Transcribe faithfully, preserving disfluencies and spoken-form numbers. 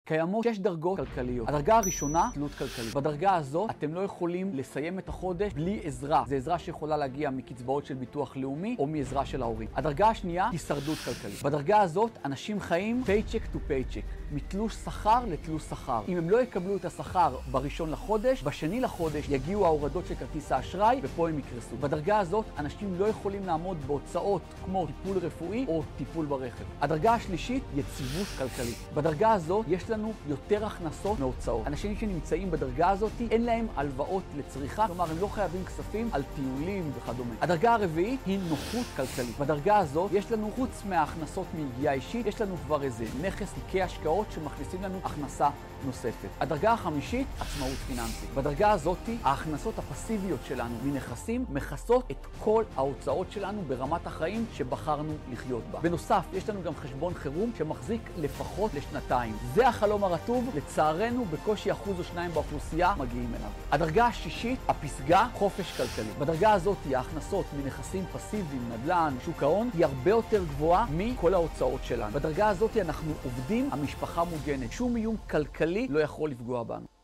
קיימות שש דרגות כלכליות. הדרגה הראשונה, תלות כלכלית. בדרגה הזאת אתם לא יכולים לסיים את החודש בלי עזרה. זו עזרה שיכולה להגיע מקצבאות של ביטוח לאומי או מעזרה של ההורים. הדרגה השנייה, הישרדות כלכלית. בדרגה הזאת אנשים חיים paycheck to paycheck, מתלוש שכר לתלוש שכר. אם הם לא יקבלו את השכר בראשון לחודש, בשני לחודש יגיעו ההורדות של כרטיס האשראי ופה הם יקרסו. בדרגה הזאת אנשים לא יכולים לעמוד בהוצאות כמו טיפול רפואי או טיפול ברכב. הדרגה השלישית, יציבות כלכלית. בדרגה הזאת יש לנו יותר הכנסות מהוצאות. אנשים שנמצאים בדרגה הזאת אין להם הלוואות לצריכה, כלומר הם לא חייבים כספים על טיולים וכדומה. הדרגה הרביעית היא נוחות כלכלית. בדרגה הזאת יש לנו חוץ מההכנסות מיגיעה אישית, יש לנו כבר איזה נכס תיקי השקעות שמכניסים לנו הכנסה נוספת. הדרגה החמישית, עצמאות פיננסית. בדרגה הזאת ההכנסות הפסיביות שלנו מנכסים מכסות את כל ההוצאות שלנו ברמת החיים שבחרנו לחיות בה. בנוסף, יש לנו גם חשבון חירום שמחזיק לפחות לשנתיים. זה החלום הרטוב, לצערנו בקושי אחוז או שניים באוכלוסייה מגיעים אליו. הדרגה השישית, הפסגה, חופש כלכלי. בדרגה הזאת ההכנסות מנכסים פסיביים, נדל"ן, שוק ההון, היא הרבה יותר גבוהה מכל ההוצאות שלנו. בדרגה הזאת אנחנו עובדים, המשפחה מוגנת. שום איום כלכלי לא יכול לפגוע בנו.